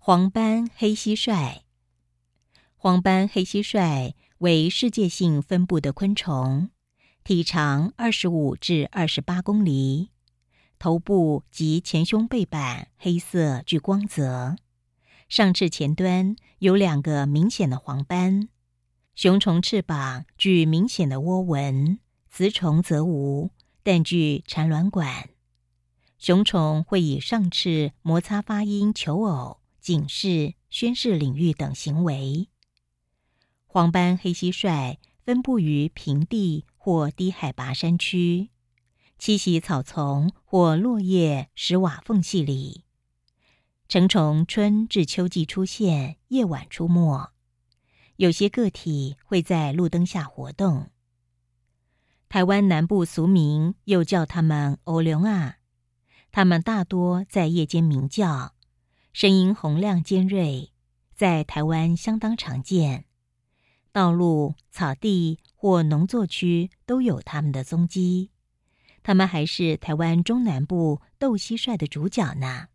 黄斑黑蟋蟀。黄斑黑蟋蟀为世界性分布的昆虫，体长25至28公厘，头部及前胸背板黑色具光泽，上翅前端有2个明显的黄斑，雄虫翅膀具明显的涡纹，雌虫则无，但具产卵管。雄虫会以上翅摩擦发音求偶、警示、宣示领域等行为。黄斑黑蟋蟀分布于平地或低海拔山区，栖息草丛或落叶、石瓦缝隙里。成虫春至秋季出现，夜晚出没。有些个体会在路灯下活动。台湾南部俗名又叫它们欧龙啊，它们大多在夜间鸣叫，声音洪亮尖锐，在台湾相当常见。道路、草地或农作区都有它们的踪迹。它们还是台湾中南部斗蟋蟀的主角呢。